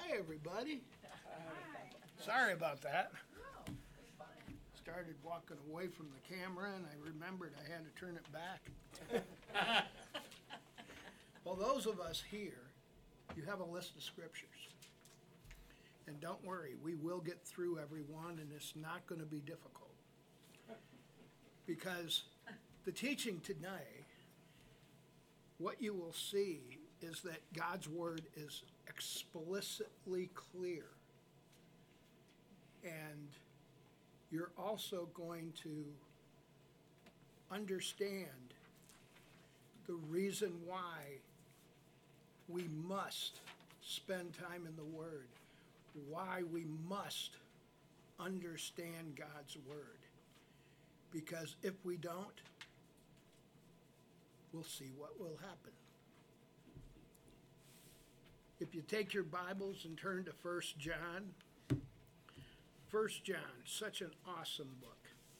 Hi, everybody. Sorry about that. Started walking away from the camera and I remembered I had to turn it back. Well, those of us here, you have a list of scriptures. And don't worry, we will get through every one and it's not going to be difficult. Because the teaching today, what you will see is that God's word is explicitly clear. And you're also going to understand the reason why we must spend time in the Word, why we must understand God's Word. Because if we don't, we'll see what will happen. If you take your Bibles and turn to 1 John, 1 John, such an awesome book.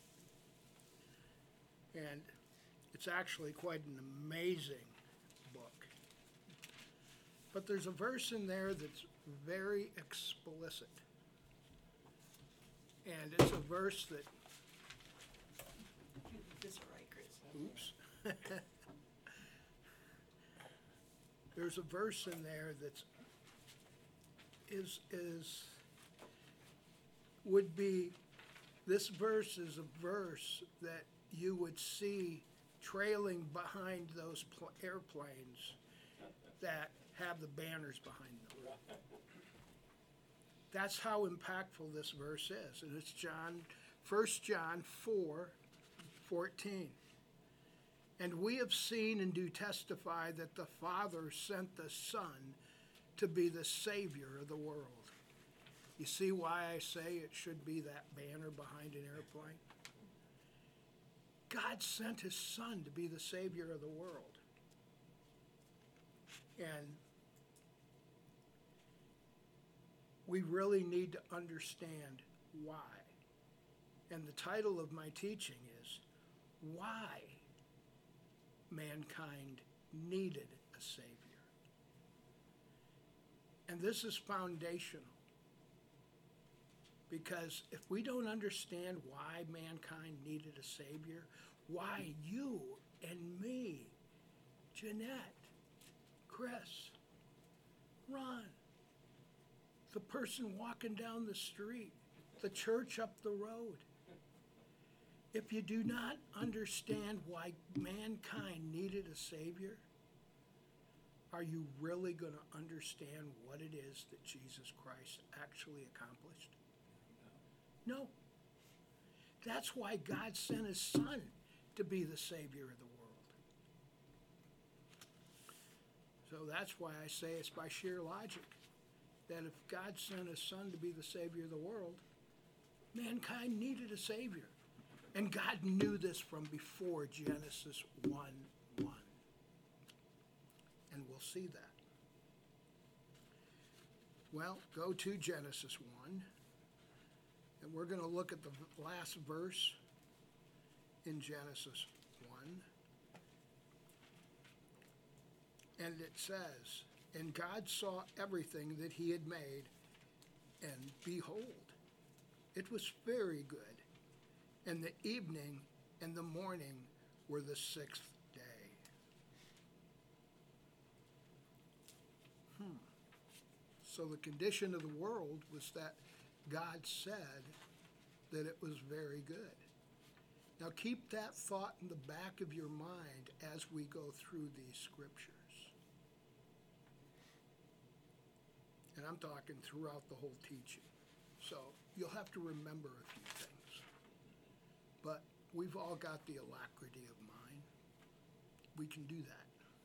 And it's actually quite an amazing book. But there's a verse in there that's very explicit. And it's a verse that, This is right, Chris. oops. There's a verse in there that's would be, this verse is a verse that you would see trailing behind those airplanes that have the banners behind them. That's how impactful this verse is. And it's 1 John 4:14. And we have seen and do testify that the Father sent the Son to be the Savior of the world. You see why I say it should be that banner behind an airplane? God sent his Son to be the Savior of the world. And we really need to understand why. And the title of my teaching is Why Mankind Needed a Savior. And this is foundational. Because if we don't understand why mankind needed a Savior, why you and me, Jeanette, Chris, Ron, the person walking down the street, the church up the road, if you do not understand why mankind needed a Savior, are you really going to understand what it is that Jesus Christ actually accomplished? No. That's why God sent his Son to be the Savior of the world. So that's why I say it's by sheer logic that if God sent his Son to be the Savior of the world, mankind needed a Savior. And God knew this from before Genesis 1:1. And we'll see that. Well, go to Genesis 1. And we're going to look at the last verse in Genesis 1. And it says, and God saw everything that he had made, and behold, it was very good. And the evening and the morning were the sixth day. So the condition of the world was that God said that it was very good. Now keep that thought in the back of your mind as we go through these scriptures. And I'm talking throughout the whole teaching. So you'll have to remember a few things. But we've all got the alacrity of mind. We can do that.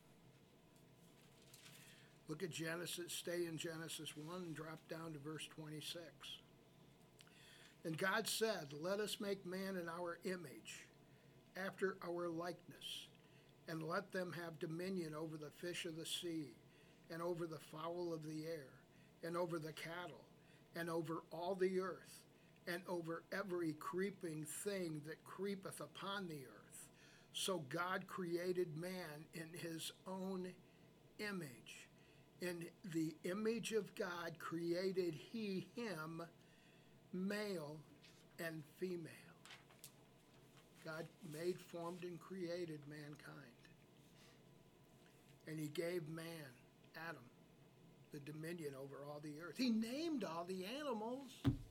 Look at Genesis, stay in Genesis 1 and drop down to verse 26. And God said, let us make man in our image, after our likeness, and let them have dominion over the fish of the sea, and over the fowl of the air, and over the cattle, and over all the earth, and over every creeping thing that creepeth upon the earth. So God created man in his own image. In the image of God created he him, male and female. God made, formed, and created mankind. And he gave man, Adam, the dominion over all the earth. He named all the animals.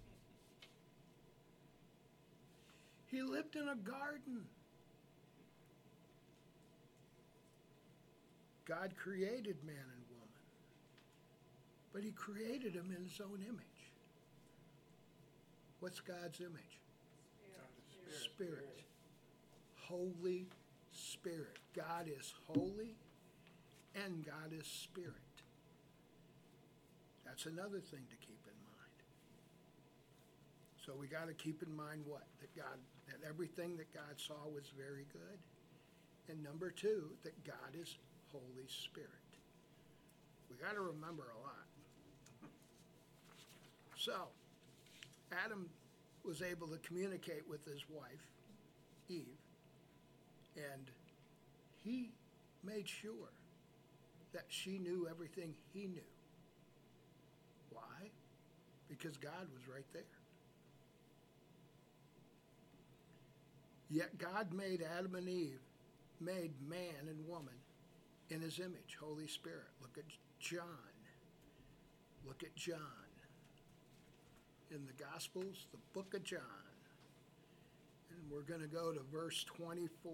He lived in a garden. God created man and woman, but he created them in his own image. What's God's image? Spirit. Holy Spirit. God is holy and God is spirit. That's another thing to keep in mind. So we got to keep in mind what? That everything that God saw was very good. And number two, that God is Holy Spirit. We got to remember a lot. So, Adam was able to communicate with his wife, Eve, and he made sure that she knew everything he knew. Why? Because God was right there. Yet God made Adam and Eve, made man and woman in his image, Holy Spirit. Look at John. Look at John. In the Gospels, the book of John. And we're going to go to verse 24.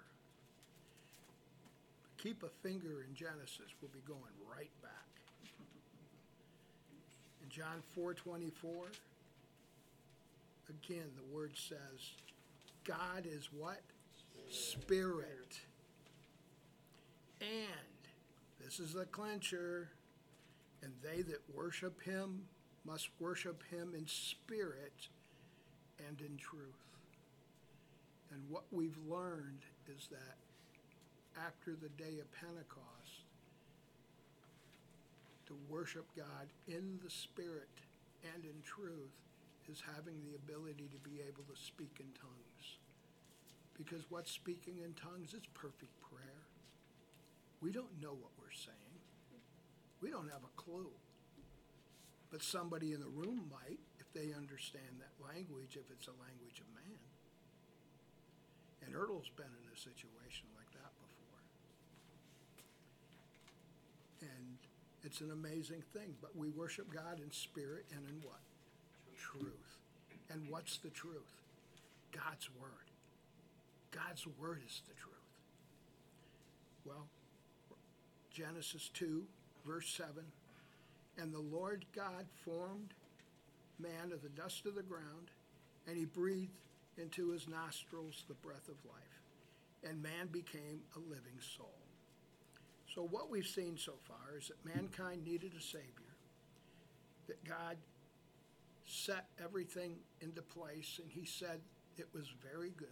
Keep a finger in Genesis. We'll be going right back. In John 4:24, again, the word says, God is what? Spirit. And, this is the clincher, and they that worship him must worship him in spirit and in truth. And what we've learned is that after the day of Pentecost, to worship God in the spirit and in truth is having the ability to be able to speak in tongues. Because what's speaking in tongues is perfect prayer. We don't know what we're saying. We don't have a clue. But somebody in the room might, if they understand that language, if it's a language of man. And Ertle's been in a situation like that before. And it's an amazing thing. But we worship God in spirit and in what? Truth. And what's the truth? God's word. God's word is the truth. Well, Genesis 2, verse 7. And the Lord God formed man of the dust of the ground, and he breathed into his nostrils the breath of life, and man became a living soul. So what we've seen so far is that mankind needed a Savior, that God set everything into place, and he said it was very good.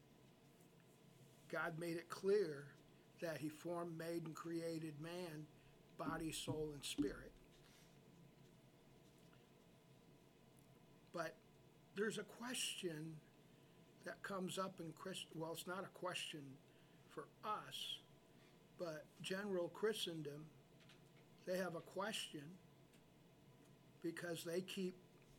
God made it clear that he formed, made, and created man, body, soul, and spirit. But there's a question that comes up in well, it's not a question for us, but general Christendom, they have a question because they keep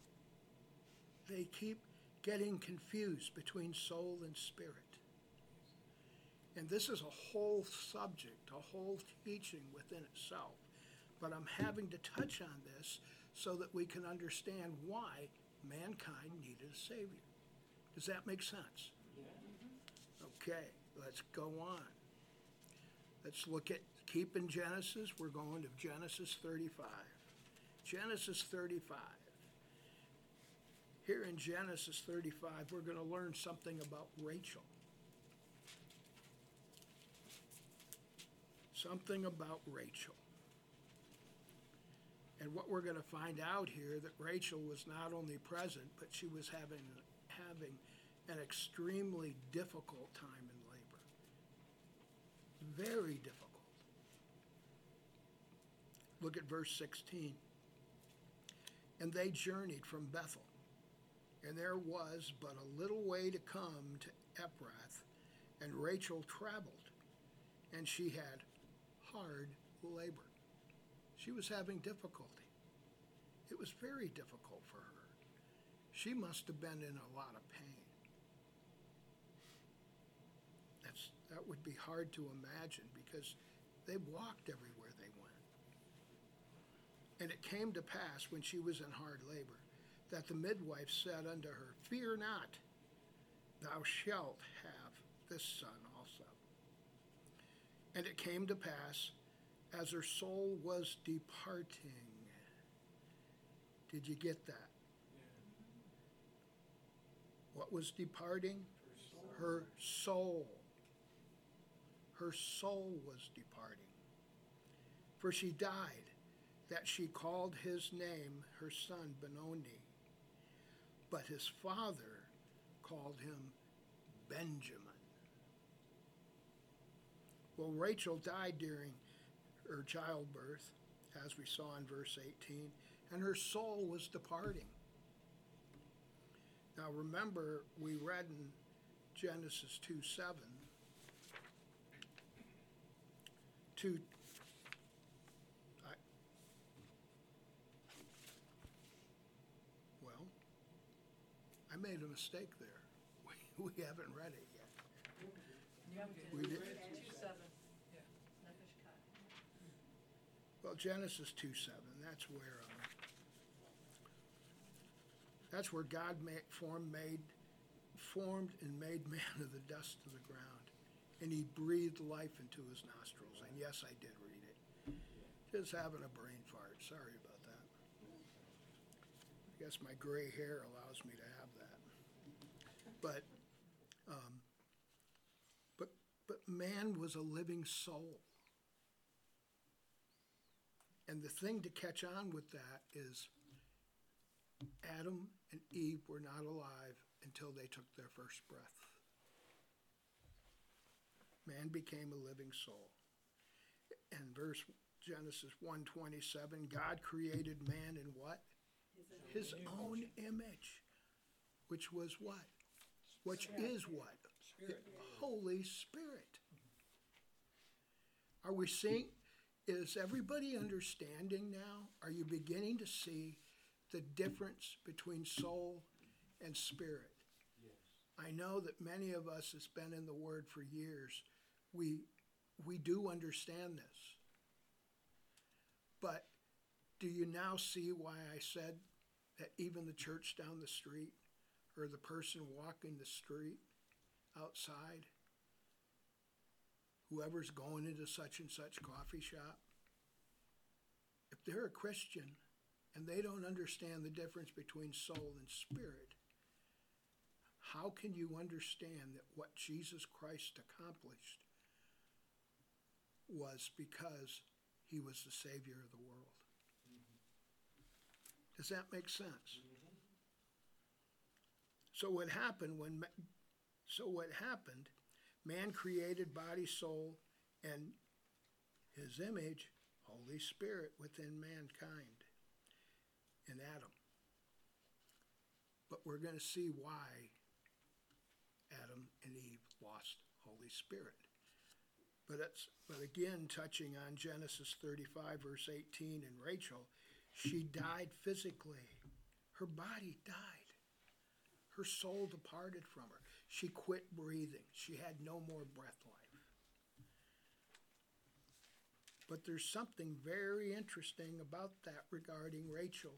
getting confused between soul and spirit. And this is a whole subject, a whole teaching within itself. But I'm having to touch on this so that we can understand why mankind needed a Savior. Does that make sense? Yeah. Okay, let's go on. Let's look at, keep in Genesis, we're going to Genesis 35. Genesis 35. Here in Genesis 35, we're going to learn something about Rachel. Something about Rachel. And what we're going to find out here, that Rachel was not only present, but she was having an extremely difficult time in labor. Very difficult. Look at verse 16. And they journeyed from Bethel, and there was but a little way to come to Ephrath, and Rachel traveled, and she had hard labor. She was having difficulty. It was very difficult for her. She must have been in a lot of pain. That would be hard to imagine because they walked everywhere they went. And it came to pass when she was in hard labor that the midwife said unto her, Fear not, thou shalt have this son also. And it came to pass, as her soul was departing. Did you get that? What was departing? Her soul. Her soul was departing. For she died, that she called his name her son Benoni. But his father called him Benjamin. Well, Rachel died during her childbirth, as we saw in verse 18, and her soul was departing. Now remember, we read in Genesis 2:7, I made a mistake there. We haven't read it yet. We did. 2:7. Well, Genesis 2:7. That's where God formed and made man of the dust of the ground, and He breathed life into his nostrils. And yes, I did read it. Just having a brain fart. Sorry about that. I guess my gray hair allows me to have that. But man was a living soul. And the thing to catch on with that is Adam and Eve were not alive until they took their first breath. Man became a living soul. And Genesis 1:27, God created man in what? His own image. Which was what? Which is what? Spirit. The Holy Spirit. Are we seeing? Is everybody understanding now? Are you beginning to see the difference between soul and spirit? Yes. I know that many of us has been in the Word for years. We do understand this. But do you now see why I said that even the church down the street or the person walking the street outside, whoever's going into such and such coffee shop, if they're a Christian and they don't understand the difference between soul and spirit, how can you understand that what Jesus Christ accomplished was because He was the Savior of the world? Does that make sense? So what happened, man created body, soul, and His image, Holy Spirit, within mankind in Adam. But we're going to see why Adam and Eve lost Holy Spirit. But again, touching on Genesis 35, verse 18, and Rachel, she died physically. Her body died. Her soul departed from her. She quit breathing. She had no more breath life. But there's something very interesting about that regarding Rachel.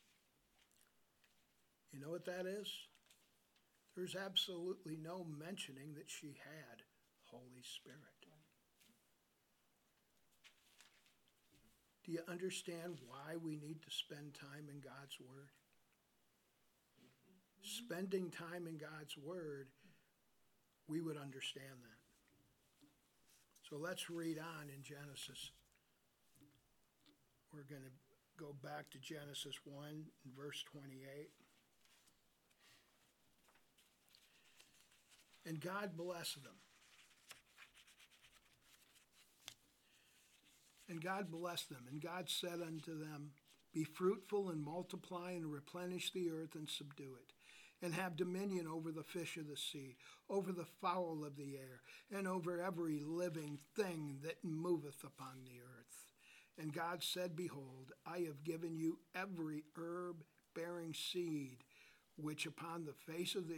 You know what that is? There's absolutely no mentioning that she had Holy Spirit. Do you understand why we need to spend time in God's Word? Spending time in God's Word, we would understand that. So let's read on in Genesis. We're going to go back to Genesis 1 and verse 28. And God blessed them. And God blessed them. And God said unto them, Be fruitful and multiply and replenish the earth and subdue it, and have dominion over the fish of the sea, over the fowl of the air, and over every living thing that moveth upon the earth. And God said, Behold, I have given you every herb bearing seed, which upon the face of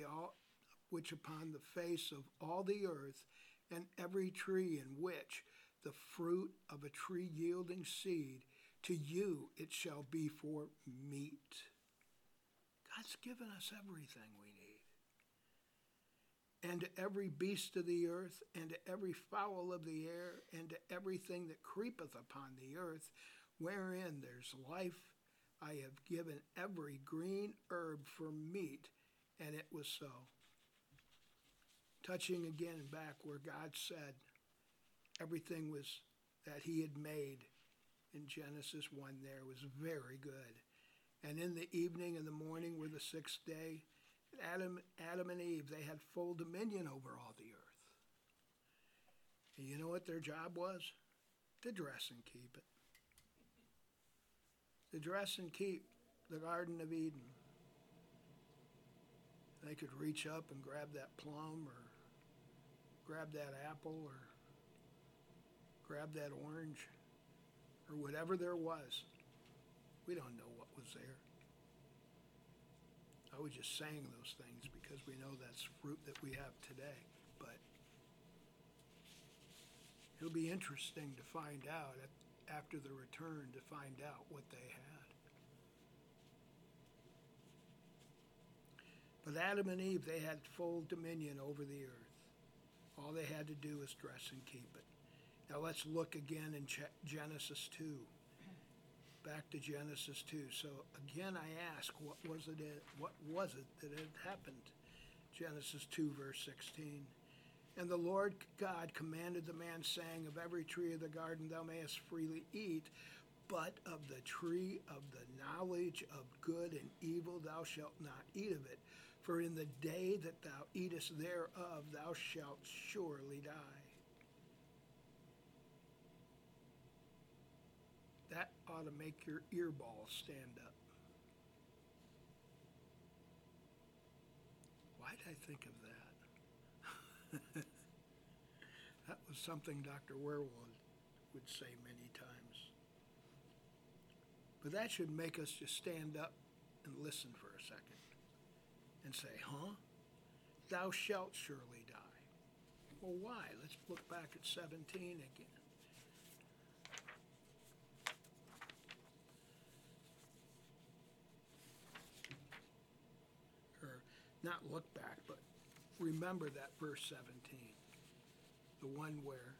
all the earth, and every tree in which the fruit of a tree yielding seed, to you it shall be for meat. God's given us everything we need. And to every beast of the earth, and to every fowl of the air, and to everything that creepeth upon the earth, wherein there's life, I have given every green herb for meat, and it was so. Touching again back where God said everything was that he had made in Genesis 1 there was very good. And in the evening and the morning were the sixth day. Adam and Eve, they had full dominion over all the earth. And you know what their job was? To dress and keep it. To dress and keep the Garden of Eden. They could reach up and grab that plum or grab that apple or grab that orange or whatever there was. We don't know what was there. I was just saying those things because we know that's fruit that we have today. But it'll be interesting to find out after the return to find out what they had. But Adam and Eve, they had full dominion over the earth. All they had to do was dress and keep it. Now let's look again in Genesis 2. Back to Genesis 2. So again I ask, what was it that had happened? Genesis 2 verse 16. And the Lord God commanded the man, saying, Of every tree of the garden thou mayest freely eat, but of the tree of the knowledge of good and evil thou shalt not eat of it. For in the day that thou eatest thereof thou shalt surely die. That ought to make your earballs stand up. Why did I think of that? That was something Dr. Werwold would say many times. But that should make us just stand up and listen for a second and say, huh? Thou shalt surely die. Well, why? Let's look back at 17 again. Not look back, but remember that verse 17, the one where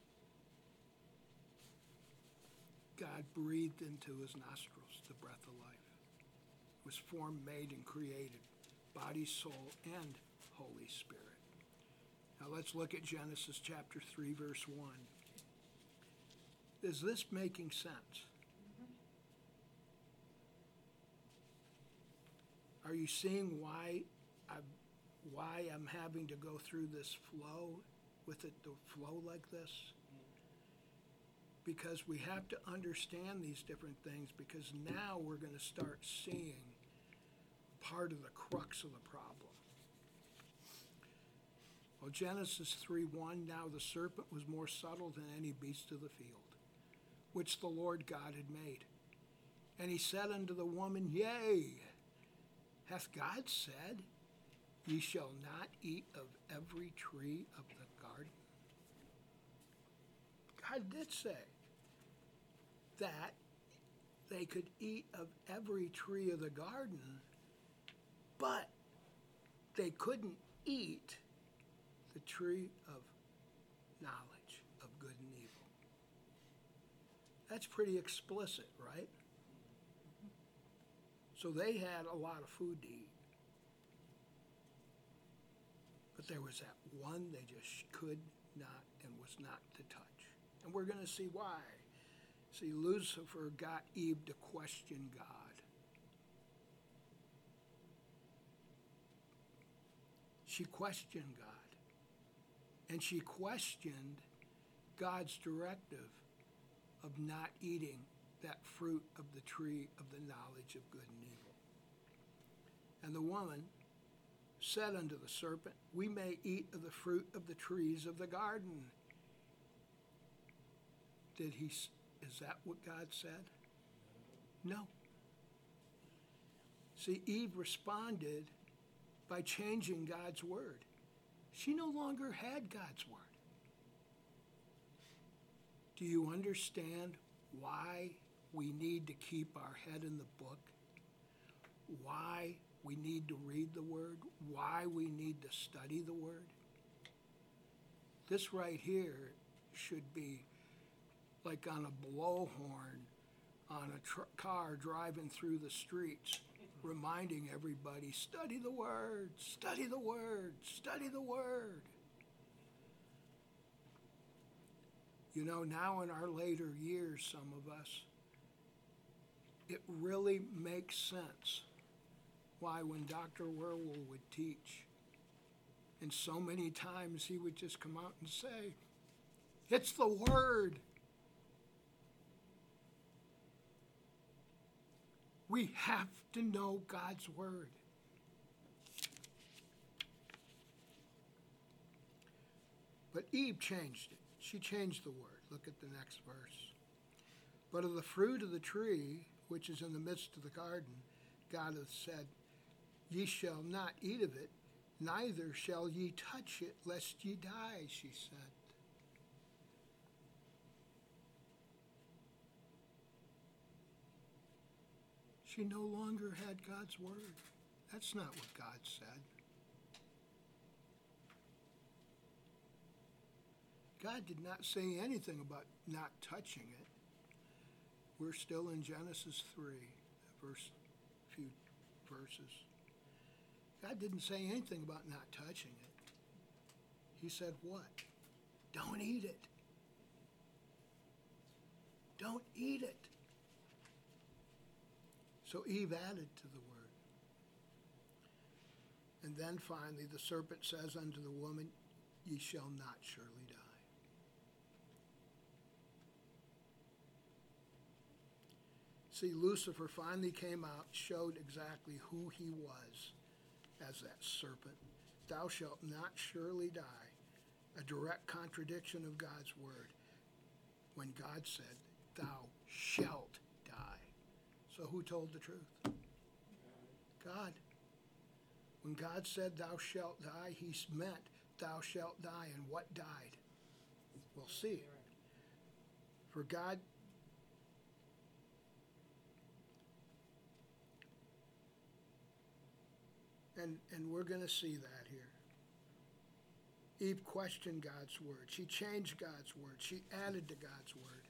God breathed into his nostrils the breath of life, was formed, made, and created, body, soul, and Holy Spirit. Now let's look at Genesis chapter 3, verse 1. Is this making sense? Are you seeing why I'm having to go through this flow, with it to flow like this? Because we have to understand these different things, because now we're going to start seeing part of the crux of the problem. Well, Genesis 3:1, now the serpent was more subtle than any beast of the field, which the Lord God had made. And he said unto the woman, Yea, hath God said, Ye shall not eat of every tree of the garden? God did say that they could eat of every tree of the garden, but they couldn't eat the tree of knowledge of good and evil. That's pretty explicit, right? So they had a lot of food to eat. But there was that one they just could not and was not to touch. And we're going to see why. See, Lucifer got Eve to question God. She questioned God. And she questioned God's directive of not eating that fruit of the tree of the knowledge of good and evil. And the woman said unto the serpent, We may eat of the fruit of the trees of the garden. Did Is that what God said? No. See, Eve responded by changing God's word. She no longer had God's word. Do you understand why we need to keep our head in the book? Why we need to read the word? Why we need to study the word? This right here should be like on a blowhorn on a car driving through the streets, reminding everybody, study the word, study the word, study the word. You know, now in our later years, some of us, it really makes sense why when Dr. Werwell would teach, and so many times he would just come out and say, it's the word. We have to know God's word. But Eve changed it. She changed the word. Look at the next verse. But of the fruit of the tree, which is in the midst of the garden, God hath said, ye shall not eat of it, neither shall ye touch it, lest ye die, she said. She no longer had God's word. That's not what God said. God did not say anything about not touching it. We're still in Genesis 3, few verses. God didn't say anything about not touching it. He said what? Don't eat it. Don't eat it. So Eve added to the word. And then finally the serpent says unto the woman, ye shall not surely die. See, Lucifer finally came out, showed exactly who he was as that serpent. Thou shalt not surely die. A direct contradiction of God's word. When God said, thou shalt die. So who told the truth? God. When God said, thou shalt die, he meant thou shalt die. And what died? We'll see. For God and we're going to see that here. Eve questioned God's word. She changed God's word. She added to God's word.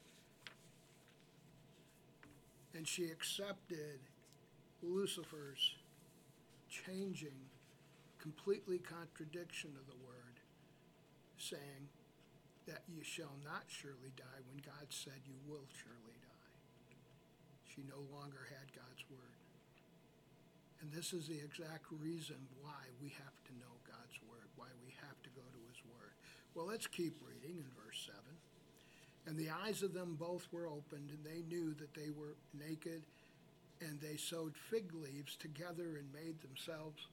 And she accepted Lucifer's changing, completely contradiction of the word, saying that you shall not surely die when God said you will surely die. She no longer had God's word. And this is the exact reason why we have to know God's word, why we have to go to his word. Well, let's keep reading in verse 7. And the eyes of them both were opened, and they knew that they were naked, and they sewed fig leaves together and made themselves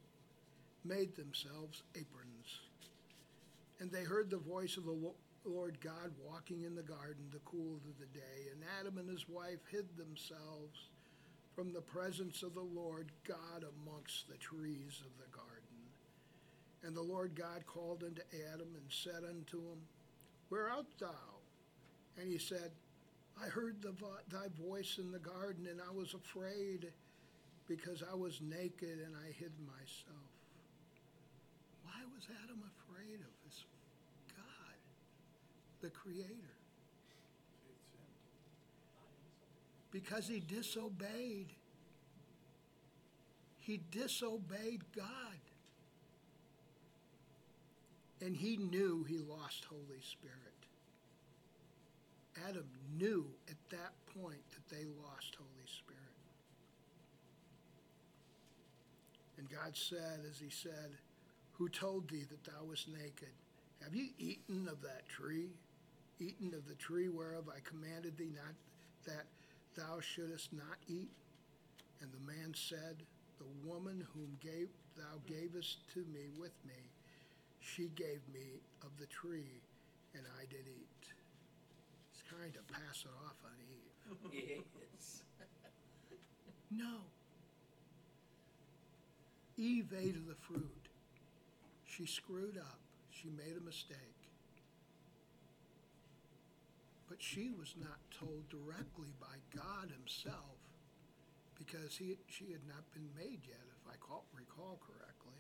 aprons. And they heard the voice of the Lord God walking in the garden the cool of the day, and Adam and his wife hid themselves from the presence of the Lord God amongst the trees of the garden. And the Lord God called unto Adam and said unto him, where art thou? And he said, I heard thy voice in the garden, and I was afraid, because I was naked and I hid myself. Why was Adam afraid of his God, the Creator? Because he disobeyed. He disobeyed God. And he knew he lost Holy Spirit. Adam knew at that point that they lost Holy Spirit. And God said, as he said, who told thee that thou wast naked? Have you eaten of that tree? Eaten of the tree whereof I commanded thee not, that thou shouldest not eat? And the man said, the woman whom thou gavest to me with me, she gave me of the tree, and I did eat. It's trying to pass it off on Eve. Yes. No. Eve ate of the fruit. She screwed up. She made a mistake. But she was not told directly by God himself because she had not been made yet, if I recall correctly.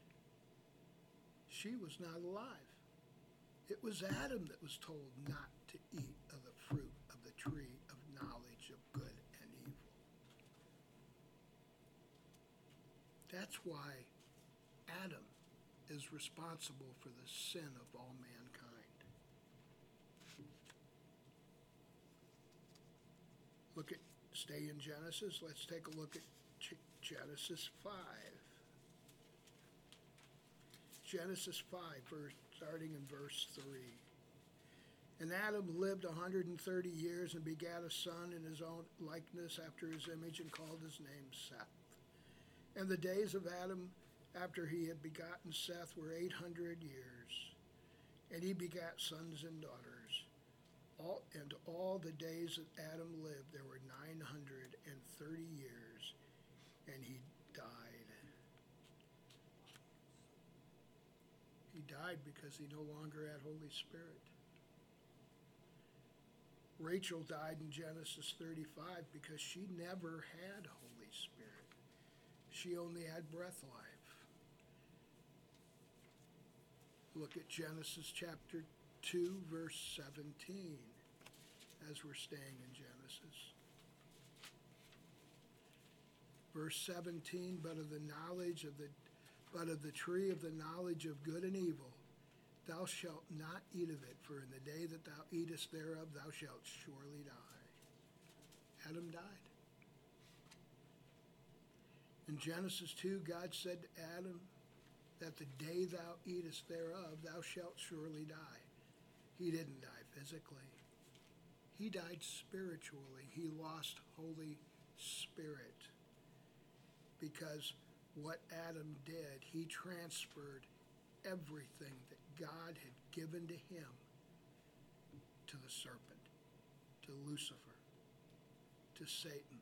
She was not alive. It was Adam that was told not to eat of the fruit of the tree of knowledge of good and evil. That's why Adam is responsible for the sin of all mankind. Stay in Genesis. Let's take a look at Genesis 5. Genesis 5, starting in verse 3. And Adam lived 130 years and begat a son in his own likeness after his image and called his name Seth. And the days of Adam after he had begotten Seth were 800 years. And he begat sons and daughters. All the days that Adam lived, there were 930 years, and he died. He died because he no longer had Holy Spirit. Rachel died in Genesis 35 because she never had Holy Spirit. She only had breath life. Look at Genesis chapter 2, verse 17, as we're staying in Genesis. Verse 17, but of the tree of the knowledge of good and evil, thou shalt not eat of it, for in the day that thou eatest thereof, thou shalt surely die. Adam died. In Genesis 2, God said to Adam that the day thou eatest thereof, thou shalt surely die. He didn't die physically. He died spiritually. He lost Holy Spirit. Because what Adam did, he transferred everything that God had given to him to the serpent, to Lucifer, to Satan.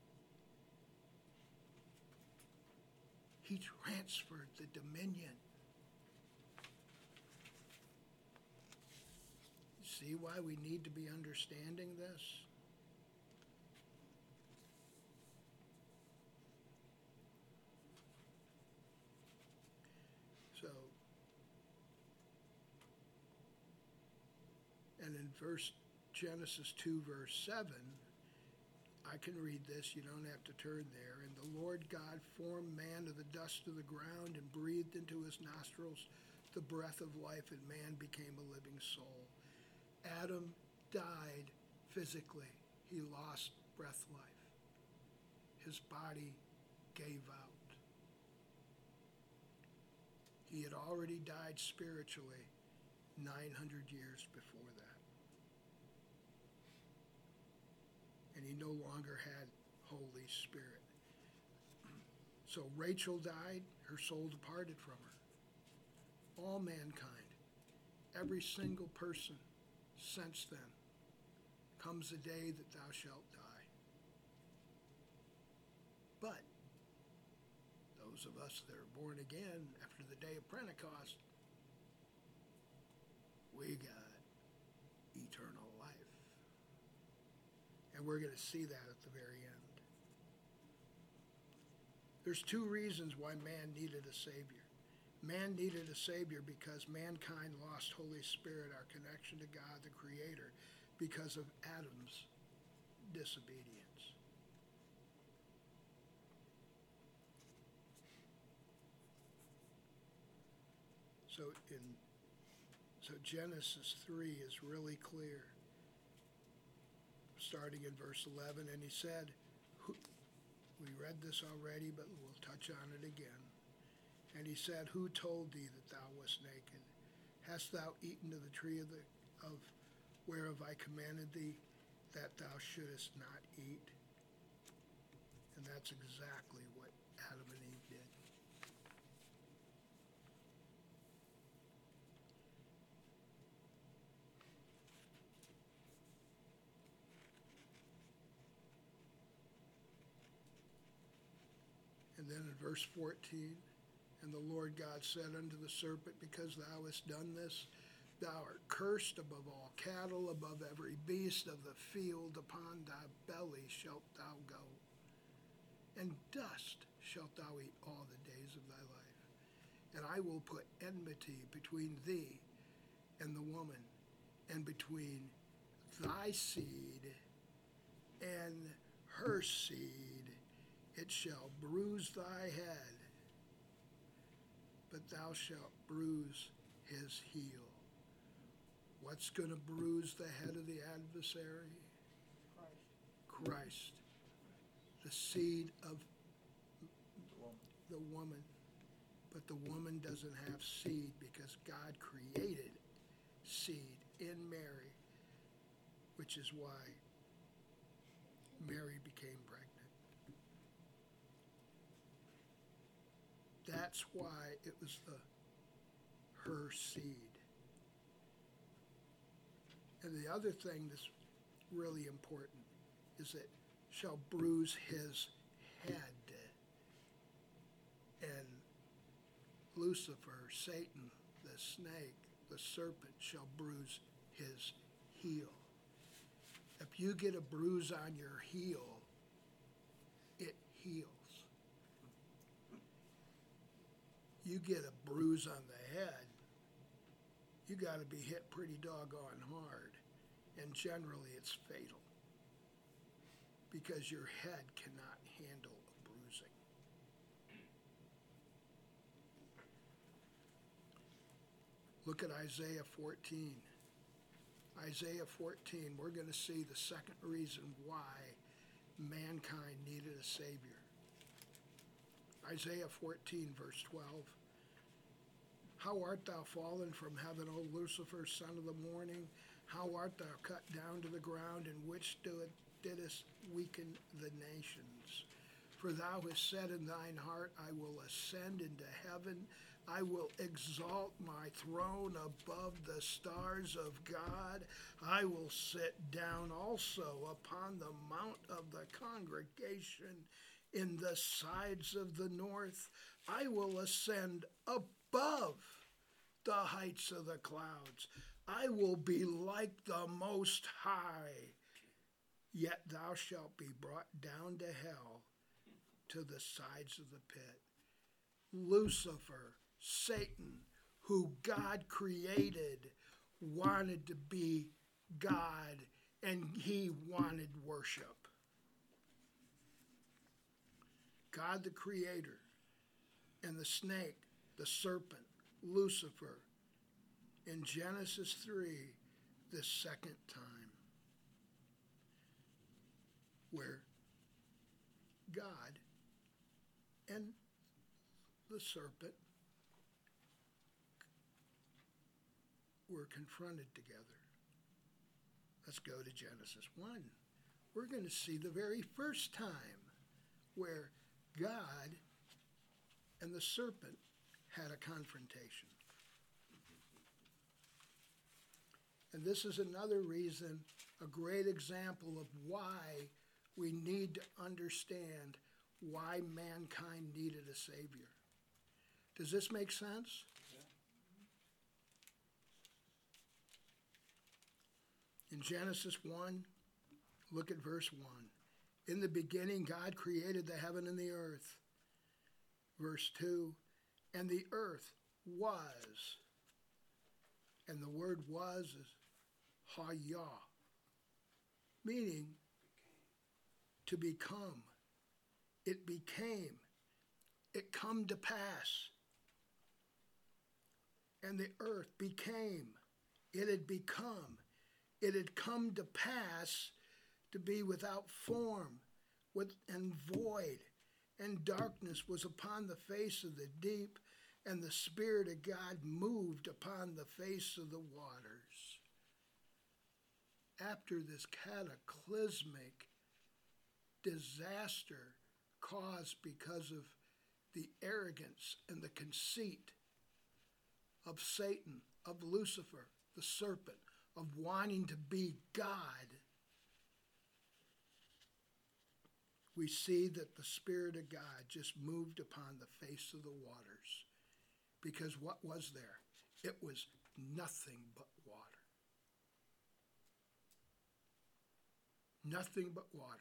He transferred the dominion. See why we need to be understanding this? So, and in Genesis 2, verse 7, I can read this, you don't have to turn there. And the Lord God formed man of the dust of the ground and breathed into his nostrils the breath of life, and man became a living soul. Adam died physically. He lost breath life. His body gave out. He had already died spiritually 900 years before that. And he no longer had Holy Spirit. So Rachel died, her soul departed from her. All mankind, every single person since then, comes the day that thou shalt die. But those of us that are born again after the day of Pentecost, we got eternal life. And we're going to see that at the very end. There's two reasons why man needed a Savior. Man needed a Savior because mankind lost Holy Spirit, our connection to God, the Creator, because of Adam's disobedience. So Genesis 3 is really clear, starting in verse 11, and he said, we read this already, but we'll touch on it again. And he said, who told thee that thou wast naked? Hast thou eaten of the tree of whereof I commanded thee that thou shouldest not eat? And that's exactly what Adam and Eve did. And then in verse 14, and the Lord God said unto the serpent, because thou hast done this, thou art cursed above all cattle, above every beast of the field. Upon thy belly shalt thou go, and dust shalt thou eat all the days of thy life. And I will put enmity between thee and the woman, and between thy seed and her seed. It shall bruise thy head, but thou shalt bruise his heel. What's going to bruise the head of the adversary? Christ. The seed of the woman. But the woman doesn't have seed because God created seed in Mary, which is why Mary became pregnant. That's why it was her seed. And the other thing that's really important is that shall bruise his head. And Lucifer, Satan, the snake, the serpent shall bruise his heel. If you get a bruise on your heel, it heals. You get a bruise on the head, you got to be hit pretty doggone hard. And generally it's fatal because your head cannot handle a bruising. Look at Isaiah 14. Isaiah 14, we're going to see the second reason why mankind needed a Savior. Isaiah 14, verse 12. How art thou fallen from heaven, O Lucifer, son of the morning? How art thou cut down to the ground, in which didst weaken the nations? For thou hast said in thine heart, I will ascend into heaven. I will exalt my throne above the stars of God. I will sit down also upon the mount of the congregation in the sides of the north. I will ascend above the heights of the clouds. I will be like the Most High. Yet thou shalt be brought down to hell, to the sides of the pit. Lucifer, Satan, who God created, wanted to be God, and he wanted worship. God the Creator and the snake, the serpent, Lucifer, in Genesis 3, the second time, where God and the serpent were confronted together. Let's go to Genesis 1. We're going to see the very first time where God and the serpent had a confrontation. And this is another reason, a great example of why we need to understand why mankind needed a Savior. Does this make sense? In Genesis 1, look at verse 1. In the beginning, God created the heaven and the earth. Verse 2, and the earth was, and the word was is hayah, meaning to become. It became. It come to pass. And the earth became. It had become. It had come to pass to be without form and void, and darkness was upon the face of the deep, and the Spirit of God moved upon the face of the waters. After this cataclysmic disaster caused because of the arrogance and the conceit of Satan, of Lucifer, the serpent, of wanting to be God, we see that the Spirit of God just moved upon the face of the waters. Because what was there? It was nothing but water. Nothing but water.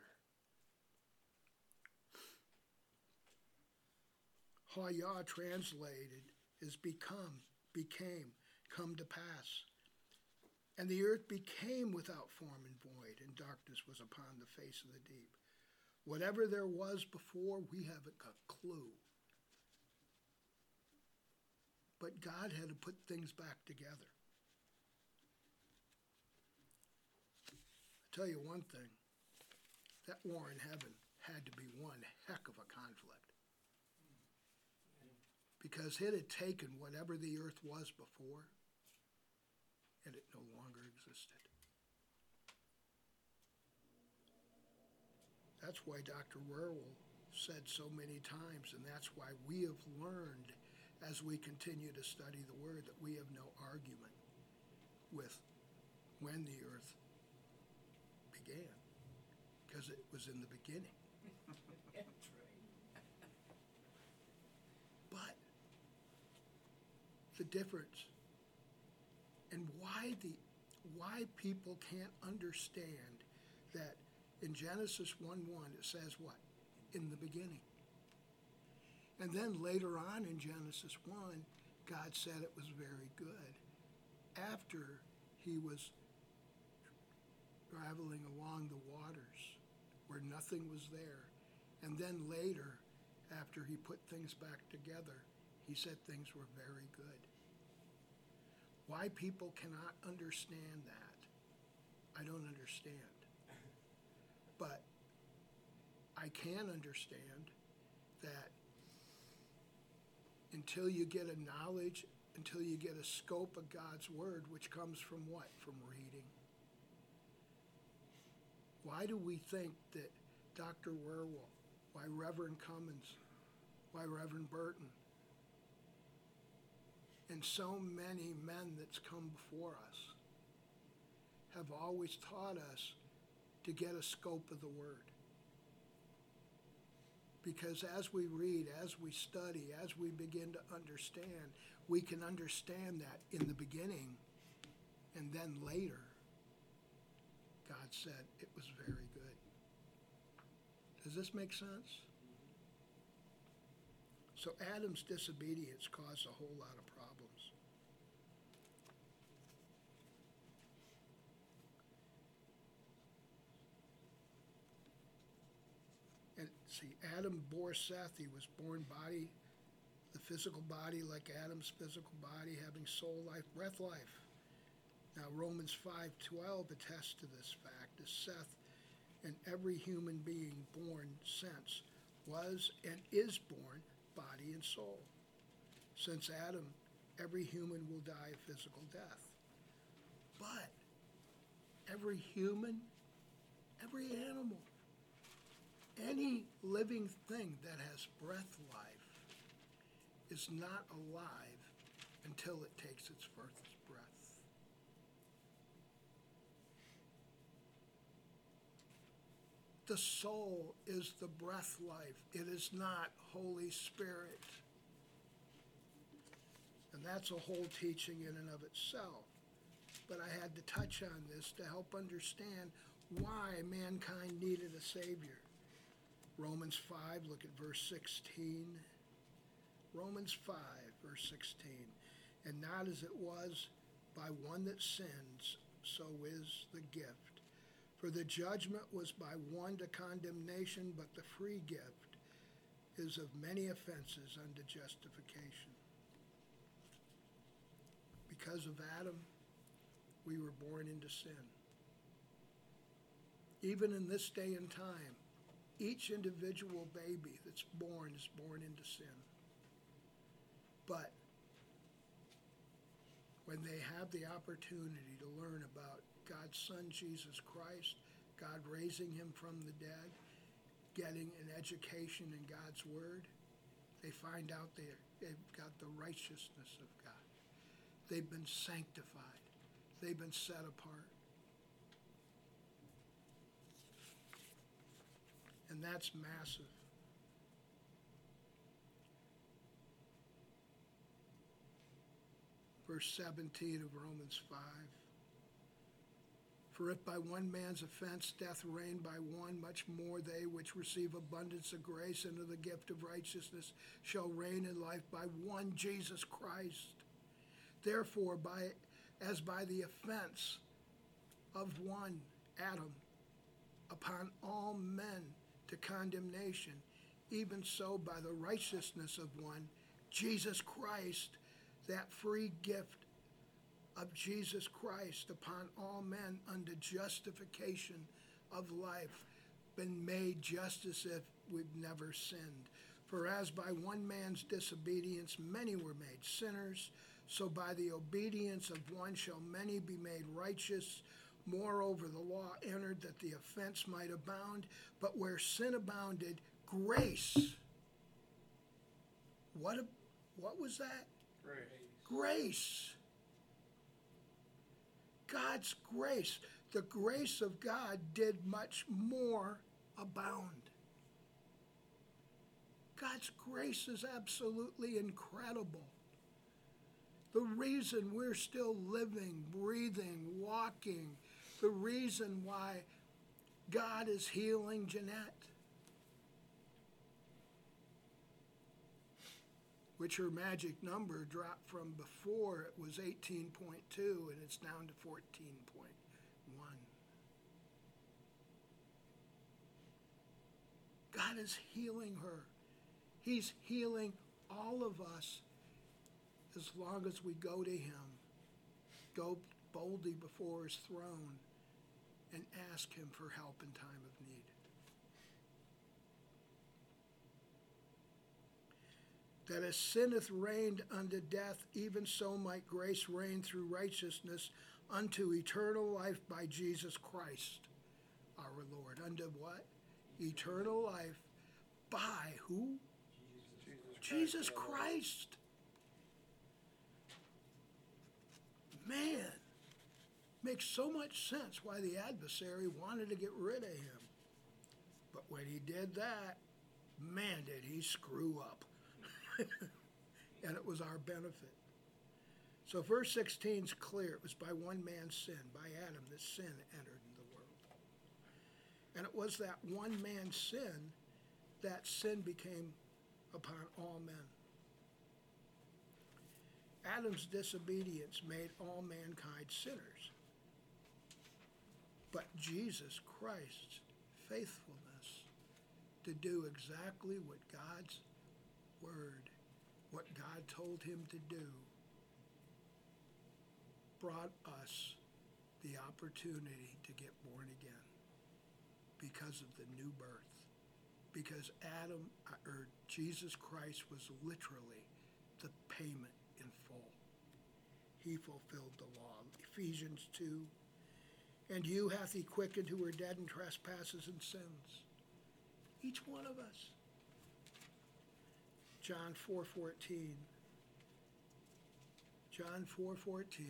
Haya translated is become, became, come to pass. And the earth became without form and void, and darkness was upon the face of the deep. Whatever there was before, we haven't got a clue. But God had to put things back together. I'll tell you one thing. That war in heaven had to be one heck of a conflict. Because it had taken whatever the earth was before, and it no longer existed. That's why Dr. Werwell said so many times, and that's why we have learned as we continue to study the Word that we have no argument with when the earth began, because it was in the beginning. That's right. But the difference and why people can't understand that in Genesis 1:1 it says what? In the beginning. And then later on in Genesis 1, God said it was very good. After he was traveling along the waters where nothing was there. And then later, after he put things back together, he said things were very good. Why people cannot understand that, I don't understand. But I can understand that until you get a knowledge, until you get a scope of God's Word, which comes from what? From reading. Why do we think that Dr. Werwell, why Reverend Cummins, why Reverend Burton, and so many men that's come before us have always taught us to get a scope of the Word? Because as we read, as we study, as we begin to understand, we can understand that in the beginning, and then later, God said it was very good. Does this make sense? So Adam's disobedience caused a whole lot of problems. And see, Adam bore Seth. He was born body, the physical body like Adam's physical body, having soul life, breath life. Now Romans 5:12 attests to this fact, as Seth and every human being born since was and is born body and soul. Since Adam, every human will die a physical death. But every human, every animal, any living thing that has breath life is not alive until it takes its first breath. The soul is the breath life. It is not Holy Spirit. And that's a whole teaching in and of itself. But I had to touch on this to help understand why mankind needed a Savior. Romans 5, look at verse 16. Romans 5, verse 16. And not as it was by one that sins, so is the gift. For the judgment was by one to condemnation, but the free gift is of many offenses unto justification. Because of Adam, we were born into sin. Even in this day and time, each individual baby that's born is born into sin. But when they have the opportunity to learn about God's Son, Jesus Christ, God raising him from the dead, getting an education in God's Word, they find out they've got the righteousness of God. They've been sanctified. They've been set apart. And that's massive. Verse 17 of Romans 5. For if by one man's offense death reigned by one, much more they which receive abundance of grace and of the gift of righteousness shall reign in life by one Jesus Christ. Therefore, as by the offense of one, Adam, upon all men to condemnation, even so by the righteousness of one, Jesus Christ, that free gift of Jesus Christ upon all men unto justification of life, been made just as if we've never sinned. For as by one man's disobedience many were made sinners, so by the obedience of one shall many be made righteous. Moreover, the law entered that the offense might abound, but where sin abounded, grace. What was that? Grace. God's grace. The grace of God did much more abound. God's grace is absolutely incredible. The reason we're still living, breathing, walking, the reason why God is healing Jeanette, which her magic number dropped from before, it was 18.2 and it's down to 14.1. God is healing her. He's healing all of us as long as we go to him, go boldly before his throne and ask him for help in time of need. That as sin hath reigned unto death, even so might grace reign through righteousness unto eternal life by Jesus Christ our Lord. Unto what? Eternal life by who? Jesus Christ. Man, makes so much sense why the adversary wanted to get rid of him. But when he did that, man, did he screw up. And it was our benefit. So verse 16 is clear. It was by one man's sin, by Adam, that sin entered into the world. And it was that one man's sin that sin became upon all men. Adam's disobedience made all mankind sinners. But Jesus Christ's faithfulness to do exactly what God's word, what God told him to do, brought us the opportunity to get born again because of the new birth. Because Jesus Christ was literally the payment in full. He fulfilled the law. Ephesians 2, and you hath he quickened who were dead in trespasses and sins. Each one of us. John 4:14. John 4:14.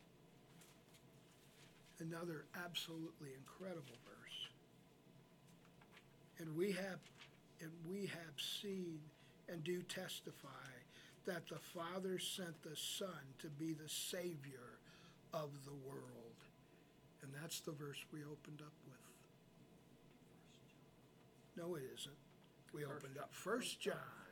Another absolutely incredible verse. And we have seen and do testify that the Father sent the Son to be the Savior of the world. And that's the verse we opened up with. No, it isn't. We opened up 1 John.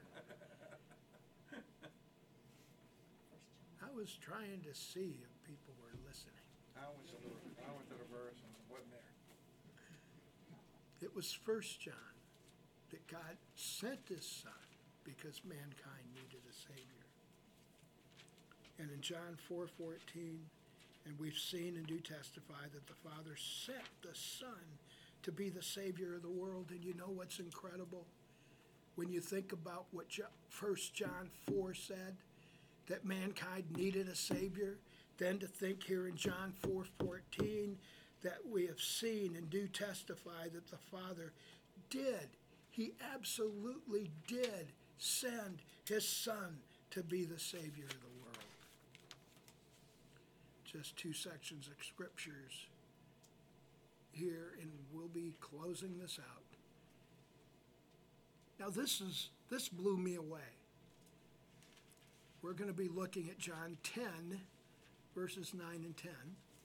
I was trying to see if people were listening. I went to the verse and it wasn't there. It was 1 John that God sent his Son because mankind needed a Savior. And in John 4:14, and we've seen and do testify that the Father sent the Son to be the Savior of the world. And you know what's incredible? When you think about what 1 John 4 said, that mankind needed a Savior, then to think here in John 4:14 that we have seen and do testify that the Father did, he absolutely did send his Son to be the Savior of the world. Just two sections of scriptures here, and we'll be closing this out. Now this blew me away. We're going to be looking at John 10, verses 9 and 10.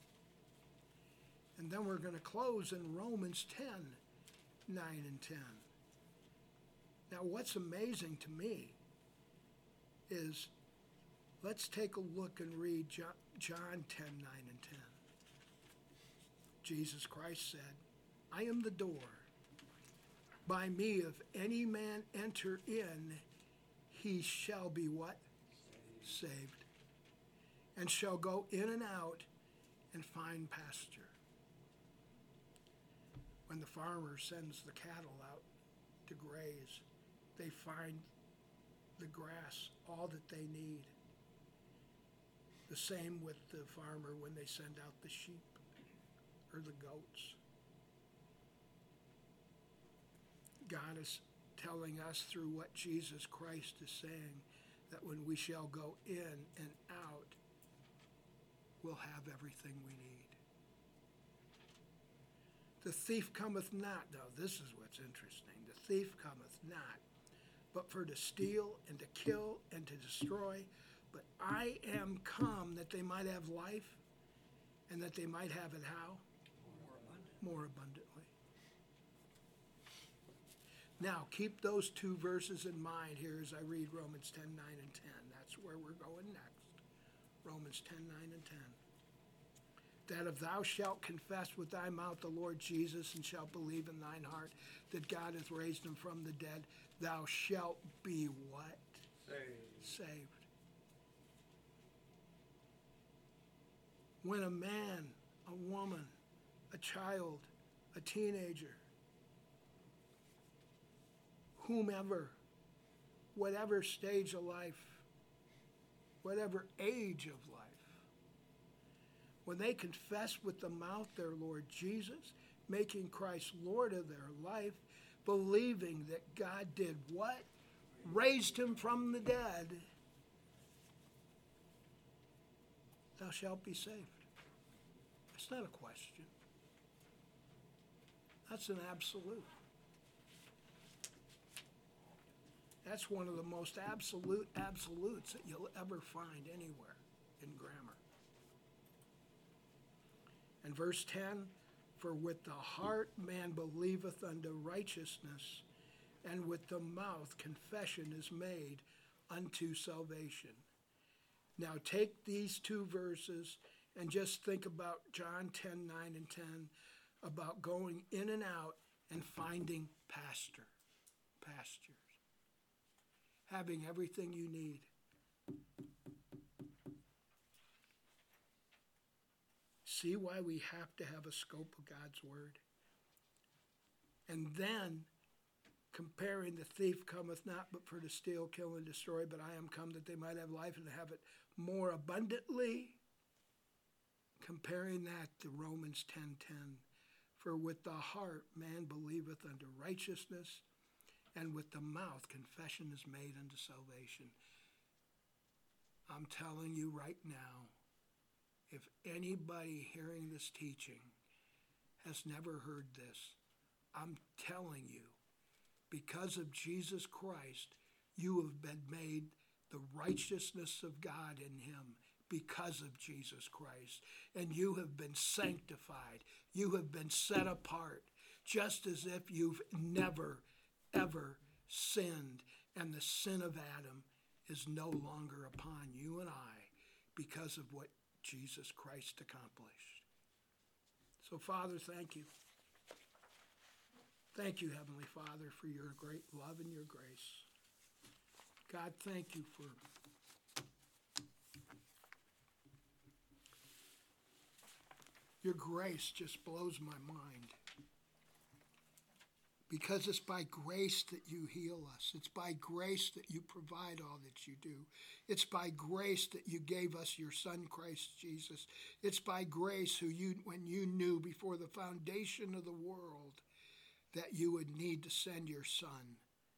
And then we're going to close in Romans 10, 9 and 10. Now what's amazing to me is, let's take a look and read John 10, 9 and 10. Jesus Christ said, I am the door. By me, if any man enter in, he shall be what? Saved. And shall go in and out and find pasture. When the farmer sends the cattle out to graze, they find the grass, all that they need. The same with the farmer when they send out the sheep or the goats. God is telling us through what Jesus Christ is saying, that when we shall go in and out, we'll have everything we need. The thief cometh not, though, this is what's interesting. The thief cometh not, but for to steal and to kill and to destroy. But I am come that they might have life, and that they might have it how? More abundantly. Now, keep those two verses in mind here as I read Romans 10, 9, and 10. That's where we're going next. Romans 10, 9, and 10. That if thou shalt confess with thy mouth the Lord Jesus, and shalt believe in thine heart that God hath raised him from the dead, thou shalt be what? Saved. When a man, a woman, a child, a teenager, whomever, whatever stage of life, whatever age of life, when they confess with the mouth their Lord Jesus, making Christ Lord of their life, believing that God did what? Raised him from the dead, thou shalt be saved. That's not a question. That's an absolute. That's one of the most absolute absolutes that you'll ever find anywhere in grammar. And verse 10, for with the heart man believeth unto righteousness, and with the mouth confession is made unto salvation. Now take these two verses and just think about John 10, 9 and 10, about going in and out and finding pastures. Having everything you need. See why we have to have a scope of God's word? And then comparing the thief cometh not but for to steal, kill, and destroy, but I am come that they might have life and have it more abundantly. Comparing that to Romans 10:10. For with the heart man believeth unto righteousness, and with the mouth confession is made unto salvation. I'm telling you right now, if anybody hearing this teaching has never heard this, I'm telling you, because of Jesus Christ, you have been made the righteousness of God in him because of Jesus Christ. And you have been sanctified. You have been set apart, just as if you've never ever sinned, and the sin of Adam is no longer upon you and I because of what Jesus Christ accomplished. So Father, thank you. Thank you, Heavenly Father, for your great love and your grace. God, thank you for your grace. Just blows my mind. Because it's by grace that you heal us. It's by grace that you provide all that you do. It's by grace that you gave us your Son, Christ Jesus. It's by grace when you knew before the foundation of the world that you would need to send your Son.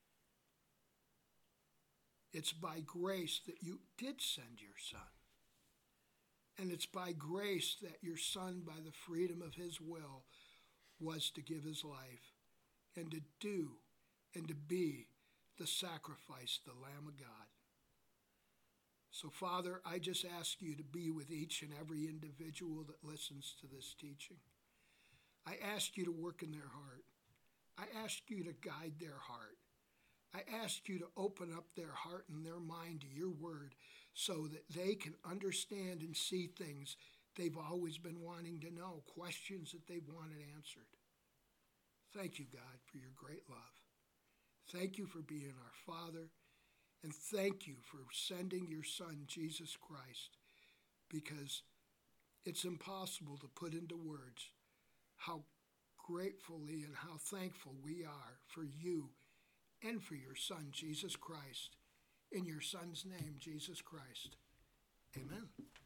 It's by grace that you did send your Son. And it's by grace that your Son, by the freedom of his will, was to give his life and to do and to be the sacrifice, the Lamb of God. So, Father, I just ask you to be with each and every individual that listens to this teaching. I ask you to work in their heart. I ask you to guide their heart. I ask you to open up their heart and their mind to your word so that they can understand and see things they've always been wanting to know, questions that they've wanted answered. Thank you, God, for your great love. Thank you for being our Father, and thank you for sending your Son, Jesus Christ, because it's impossible to put into words how gratefully and how thankful we are for you and for your Son, Jesus Christ. In your Son's name, Jesus Christ. Amen.